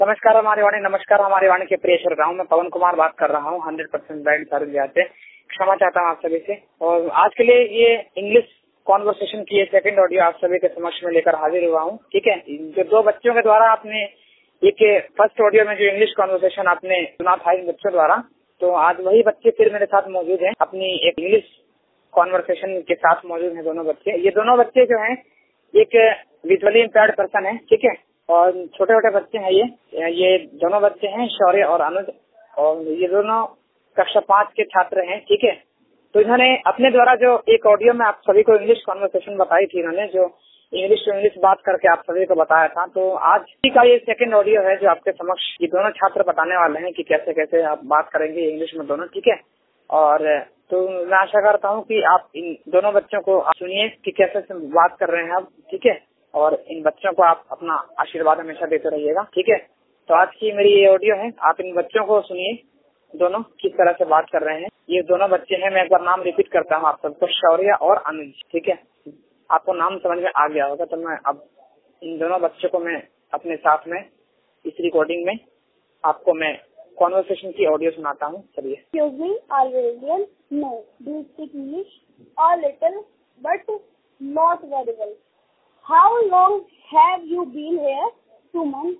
नमस्कार हमारे वाणी के प्रिय श्रोताओं, मैं पवन कुमार बात कर रहा हूँ 100% ब्रांड सर्विस से। क्षमा चाहता हूँ आप सभी से। और आज के लिए ये इंग्लिश कॉन्वर्सेशन की सेकंड ऑडियो आप सभी के समक्ष में लेकर हाजिर हुआ हूँ। ठीक है, जो दो बच्चों के द्वारा आपने एक फर्स्ट ऑडियो में जो इंग्लिश कॉन्वर्सेशन आपने सुना था इन बच्चों द्वारा, तो आज वही बच्चे फिर मेरे साथ मौजूद हैं। अपनी एक इंग्लिश कॉन्वर्सेशन के साथ मौजूद हैं दोनों बच्चे। ये दोनों बच्चे जो हैं एक विजुअली इम्पेयर्ड पर्सन है। ठीक है, और छोटे छोटे बच्चे हैं। ये दोनों बच्चे हैं शौर्य और अनुज, और ये दोनों कक्षा 5 के छात्र हैं। ठीक है, तो इन्होंने अपने द्वारा जो एक ऑडियो में आप सभी को इंग्लिश कॉन्वर्सेशन बताई थी, इन्होंने जो इंग्लिश टू इंग्लिश बात करके आप सभी को बताया था, तो आज का ये सेकंड ऑडियो है जो आपके समक्ष ये दोनों छात्र बताने वाले हैं कि कैसे कैसे आप बात करेंगे इंग्लिश में दोनों। ठीक है, और तो मैं आशा करता हूँ कि आप इन दोनों बच्चों को सुनिए कि कैसे से बात कर रहे हैं आप। ठीक है, और इन बच्चों को आप अपना आशीर्वाद हमेशा देते रहिएगा। ठीक है, तो आज की मेरी ये ऑडियो है, आप इन बच्चों को सुनिए दोनों किस तरह से बात कर रहे हैं। ये दोनों बच्चे हैं, मैं एक बार नाम रिपीट करता हूँ आप सबको, शौर्य और अनुज। ठीक है, आपको नाम समझ में आ गया होगा, तो मैं अब इन दोनों बच्चों को मैं अपने साथ में इस रिकॉर्डिंग में आपको मैं कॉन्वर्सेशन की ऑडियो सुनाता हूँ। चलिए। Excuse me, are you Indian? No. Do you speak English? A little, but not very well. How long have you been here? 2 months.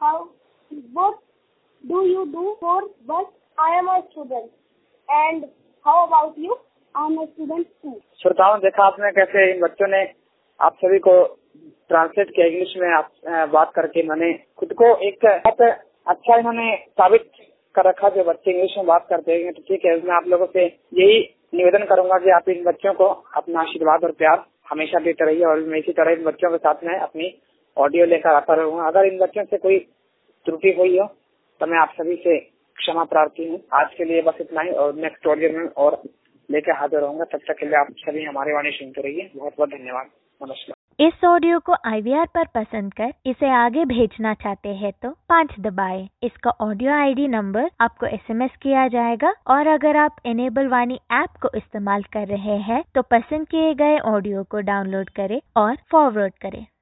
What do you do for work? I am a student. And how about you? I am a student too. श्रोताओं, देखा आपने कैसे इन बच्चों ने आप सभी को translate किया इंग्लिश में आप बात करके। मैंने खुद को एक अच्छा इन्होंने साबित कर रखा जो बच्चे इंग्लिश में बात करते हैं। तो ठीक है, मैं आप लोगों से यही निवेदन करूंगा कि आप इन बच्चों को अपना आशीर्वाद और प्यार हमेशा देते रहिए, और मैं इसी तरह इन बच्चों के साथ में अपनी ऑडियो लेकर आता रहूंगा। अगर इन बच्चों से कोई त्रुटि हुई हो तो मैं आप सभी से क्षमा प्रार्थी हूँ। आज के लिए बस इतना ही, और नेक्स्ट ऑडियो में और लेकर हाजिर रहूंगा। तब तक के लिए आप सभी हमारी वाणी सुनते रहिए। बहुत बहुत धन्यवाद। नमस्कार। इस ऑडियो को IVR पर पसंद कर इसे आगे भेजना चाहते हैं तो 5 दबाएं। इसका ऑडियो ID नंबर आपको SMS किया जाएगा, और अगर आप इनेबल वाणी ऐप को इस्तेमाल कर रहे हैं तो पसंद किए गए ऑडियो को डाउनलोड करें और फॉरवर्ड करें।